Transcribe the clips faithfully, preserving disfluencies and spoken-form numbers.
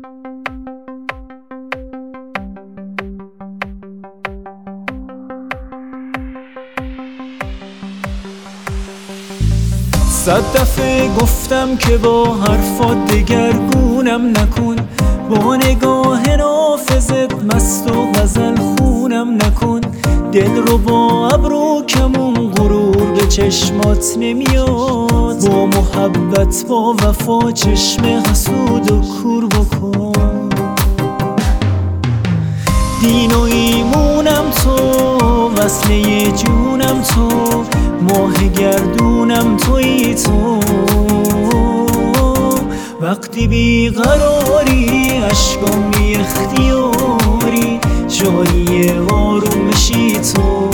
صد دفعه گفتم که با حرفات دگرگونم نکن، با نگاه نافذت مست و غزل خونم نکن. دل رو با ابرو کمون غرور به چشمات نمیاد، با محبت با وفا چشم حسود و کور بکن. دین و ایمونم تو، وصله جونم تو، ماه گردونم تویی تو. وقتی بیقراری عشقام بی اختیاری، جایی آرومشی تو.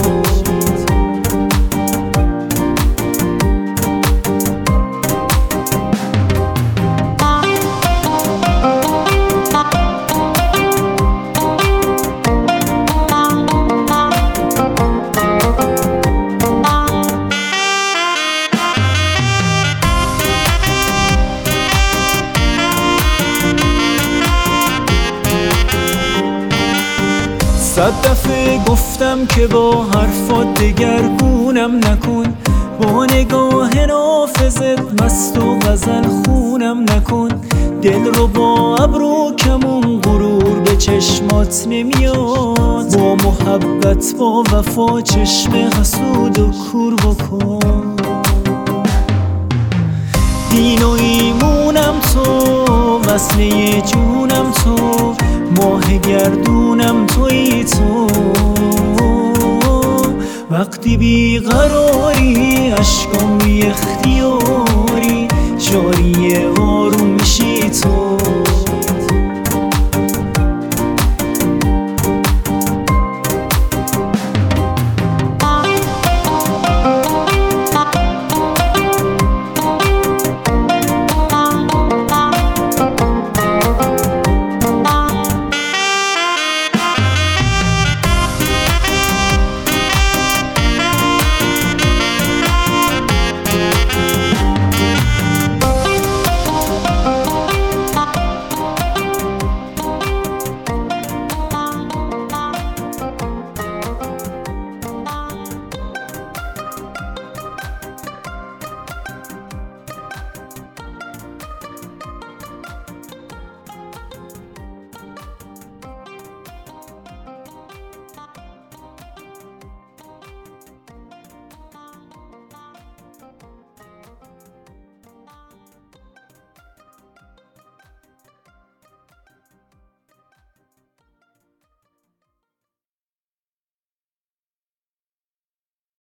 صد دفعه گفتم که با حرفات دگرگونم نکن، با نگاه نافذت مست و غزل خونم نکن. دل رو با ابرو کمون غرور به چشمات نمیاد، با محبت با وفا چشم حسود و کور بکن. دین و ایمونم تو، وصله جونم تو، ماه گردونم تویی تو. وقتی بیقراری عشقام بی اختیاری، جاری آرومشی تو.